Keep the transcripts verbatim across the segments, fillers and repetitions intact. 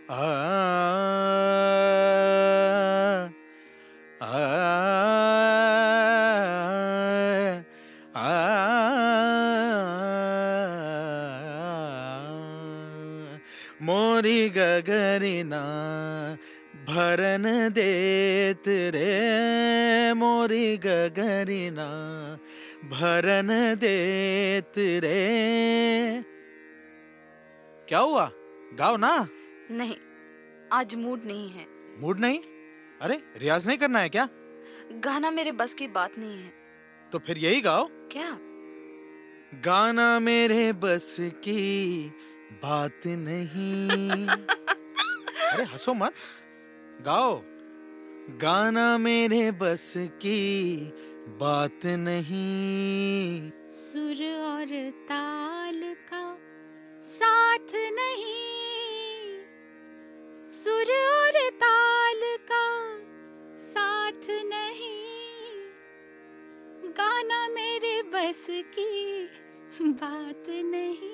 आ, आ, आ, मोरी गगरिना भरन देत रे, मोरी गगरिना भरन देत रे। क्या हुआ, गाओ ना। नहीं, आज मूड नहीं है। मूड नहीं? अरे रियाज नहीं करना है क्या? गाना मेरे बस की बात नहीं है। तो फिर यही गाओ। क्या? गाना मेरे बस की बात नहीं। अरे हंसो मत, गाओ। गाना मेरे बस की बात नहीं, सुर और ताल का साथ नहीं, सुर और ताल का साथ नहीं, गाना मेरे बस की बात नहीं।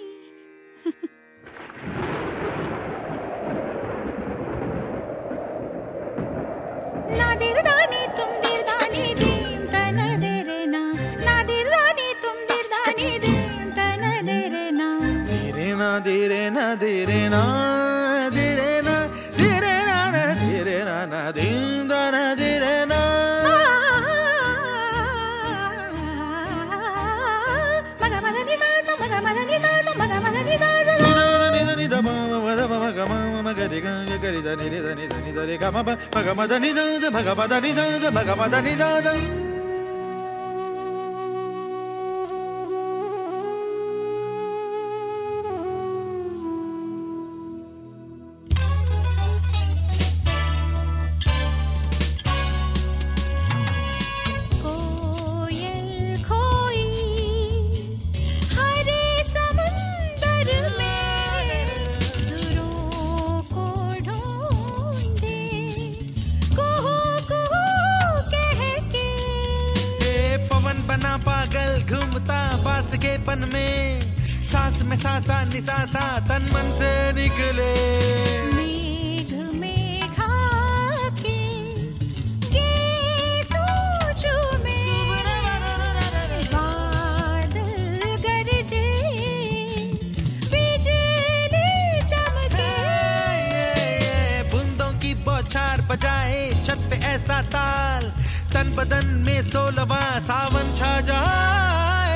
ना दिरदानी तुम दिरदानी दीम तन दे रे ना, ना दिरदानी तुम दिरदानी दीम तन दे रे ना, धीरे ना धीरे ना धीरे ना धीरे ना धीरे ना ना धीरे ना ना धीम दा ना धीरे ना। मगा मगा नि सा सा मगा मगा नि सा सा मगा मगा नि सा सा नि दा नि दा मा मा दा मा गा मा मा गा रे गा गा रे दा नि रे दा नि दा नि दा रे गा मा मा गा मा दा नि दा दा मा गा मा दा नि दा दा मा गा मा दा नि दा दा। बना पागल घूमता बास के पन में, सांस में सांसा निसासा तन मन से निकले। मेघ मेघा के ये सोचो में, बादल गरजे बिजली चमके, बूंदों की बौछार बजाए छत पे ऐसा ताल, तन बदन में सोलवा सावन छा जाए।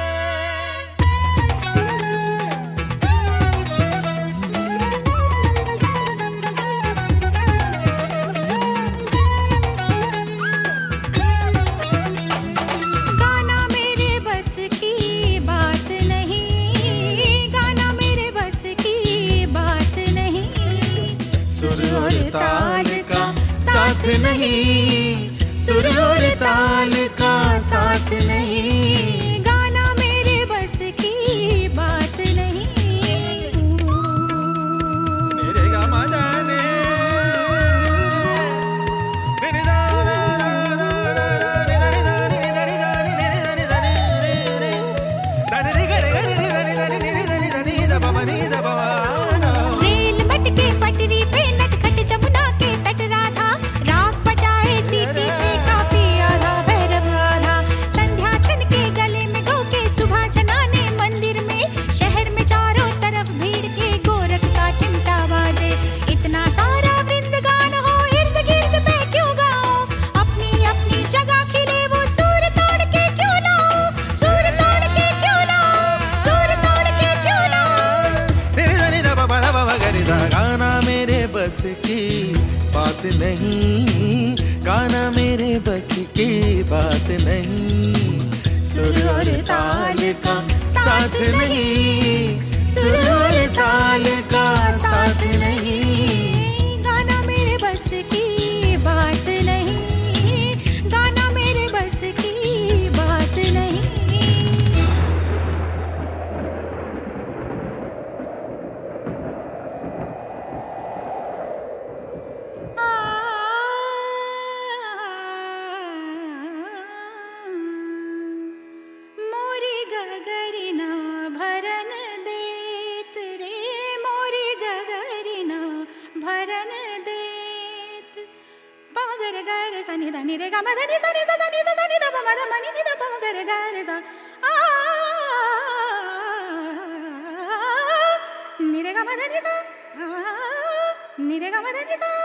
गाना मेरे बस की बात नहीं, गाना मेरे बस की बात नहीं, सुर और ताल का साथ नहीं, सुर और ताल का साथ नहीं, गाना मेरे बस की बात नहीं। मेरे गा मा दा ने मेरे दा दा दा दा दा दा रे दा रे दा रे दा रे दा रे दा रे रे दा रे गा रे गा रे दा रे दा रे दा रे दा रे दा बा मा रे दा बा मा। रेल मटके पटरी पे नटखट जमुना के तट राधा, राग बजाए सीटी पे काफी आधा भैरव आधा, संध्या छन के गले में गौ के सुबह जनाने मंदिर में, शहर में चारों तरफ भीड़ के गोरख का चिमटा बाजे, इतना सारा वृंदगान हो इर्द गिर्द पे क्यों गाओ, अपनी अपनी जगह खिले वो सूर तोड़ के क्यों लाओ, सूर तोड़ के क्यों लाओ, सूर तोड़ के क्यों लाओ। मेरे दा रे दा बा मा दा बा गा रे दा। गाना मेरे बस की बात नहीं, गाना मेरे बस की बात नहीं, सुर और ताल का साथ नहीं, सुर और ताल का साथ नहीं, गाना मेरे बस की बात नहीं, गाना मेरे बस की बात नहीं। मोरी गगरिना भरन देत रे, मोरी गगरिना ग रे ग रे सा नि दा नि रे ग म ध नि सा नि सा सा नि सा सा नि दा प म ध म नि नि दा प म ग रे ग रे सा आ नि रे ग म ध नि सा आ नि रे ग म ध नि सा